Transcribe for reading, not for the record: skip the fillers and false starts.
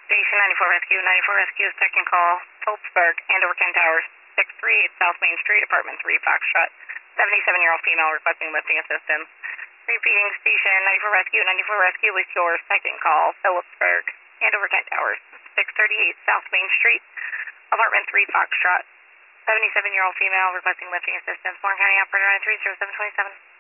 Station 94 Rescue, second call, Phillipsburg, Andover Kent Towers, 638 South Main Street, apartment 3, Foxtrot. 77-year-old female requesting lifting assistance. Repeating, Station 94 Rescue with your second call, Phillipsburg, Andover Kent Towers, 638 South Main Street, apartment 3, Foxtrot. 77-year-old female requesting lifting assistance. Warren County operator 930-727.